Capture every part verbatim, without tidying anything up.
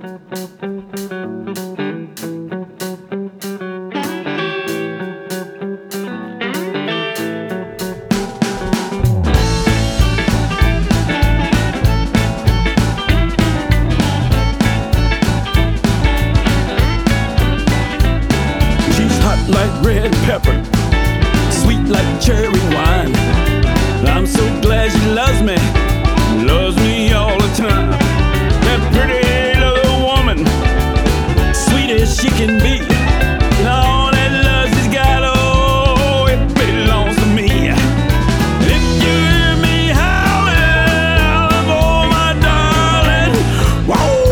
Like red pepper, sweet like cherry wine. I'm so glad she loves me, loves me all the time. That pretty little woman, sweet as she can be, and all that love she's got, oh, it belongs to me. If you hear me howling, oh my darling, whoa.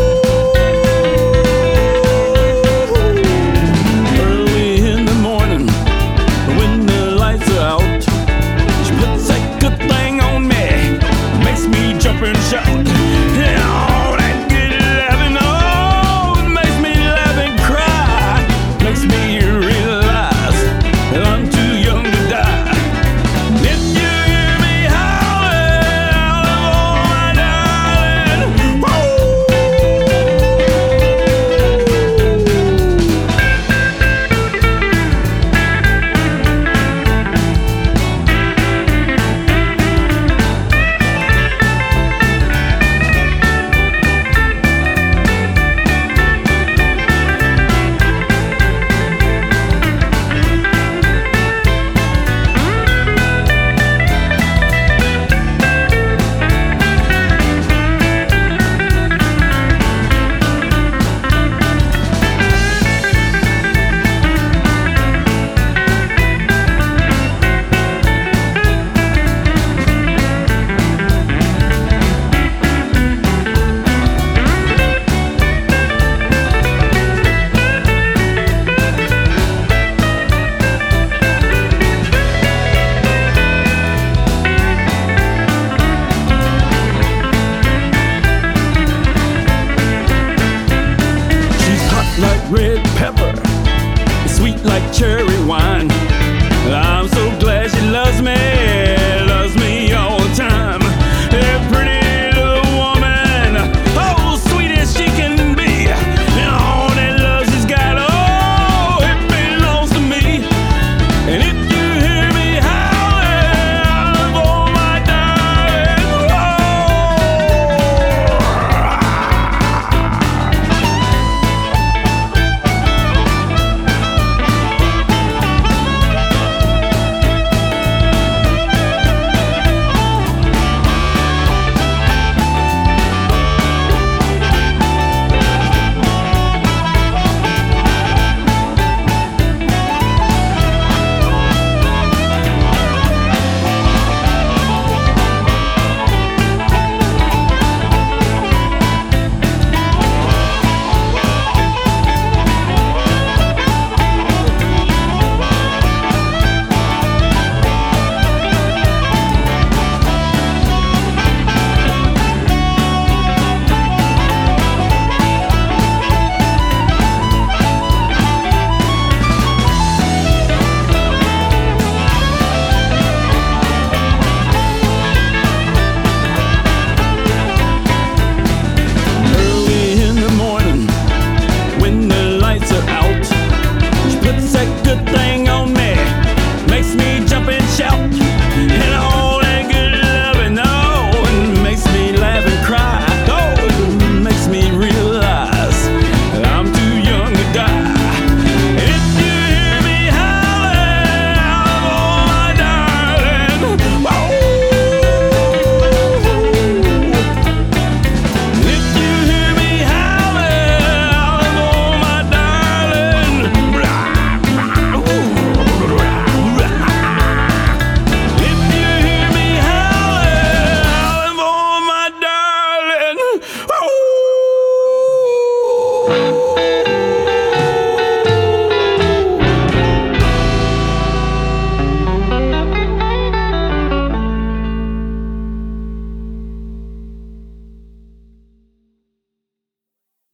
And shout, oh, that good loving, oh, makes me laugh and cry, makes me realize that I'm too young to die. If you hear me howling, oh, my darling, red pepper, sweet like cherry